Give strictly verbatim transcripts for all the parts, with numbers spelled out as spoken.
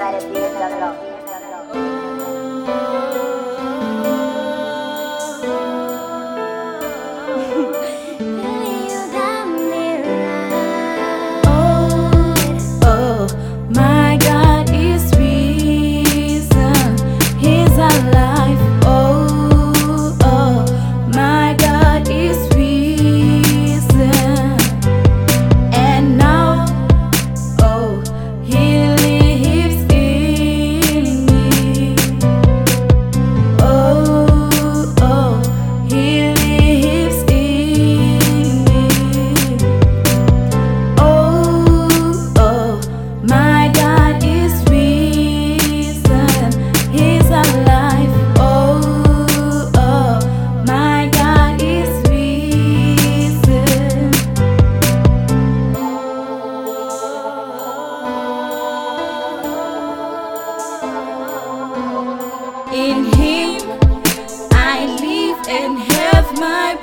In Him I live and have my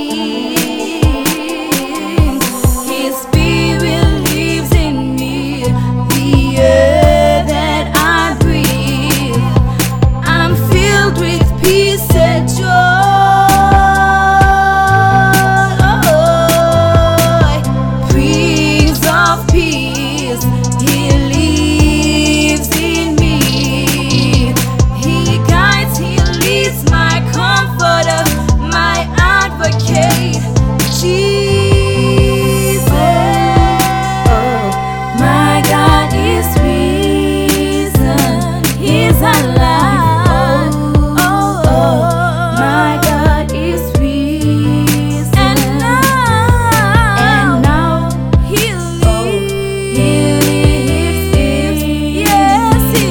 being. His Spirit lives in me, the air that I breathe. I'm filled with peace and joy. Prince of Peace, He lives in me. He guides, He leads, my comforter, my advocate, Jesus. Oh, my God is risen, He's alive. Oh, oh, my God is risen, and now, and now He lives, He lives, yes He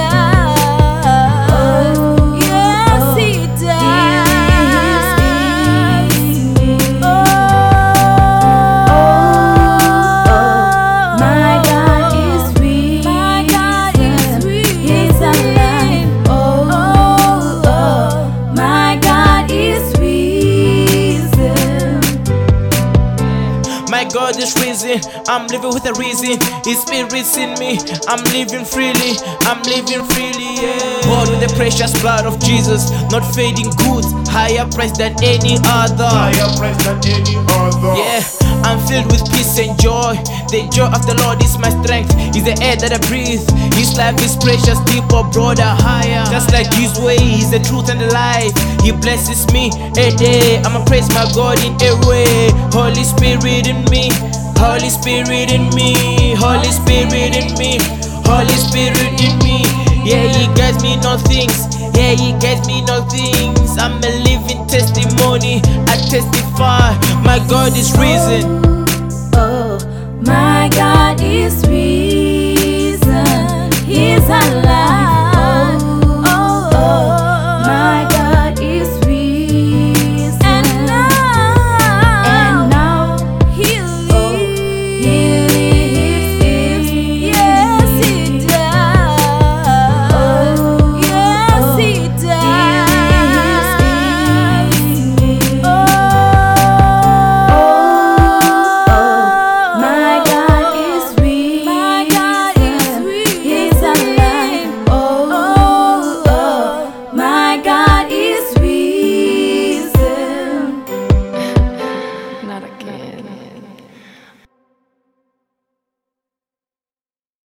does, yes He does. Oh, my God is risen, my God is risen, He's alive. Oh, my God is risen. My God is risen, I'm living with a reason. His Spirit's in me, I'm living freely, I'm living freely, yeah. Bought with the precious blood of Jesus, not fading goods, higher price than any other. Higher price than any other. Yeah, I'm filled with peace and joy. The joy of the Lord is my strength, is the air that I breathe. His life is precious, deeper, broader, higher. Just like His way, He's the truth and the life. He blesses me every day. I'ma praise my God in every way. Holy Spirit in me, Holy Spirit in me, Holy Spirit in me, Holy Spirit in me. Yeah, He guides me in all things. Yeah, He guides me in all things. I'm a living testimony, I testify. My God is risen. Oh, my God is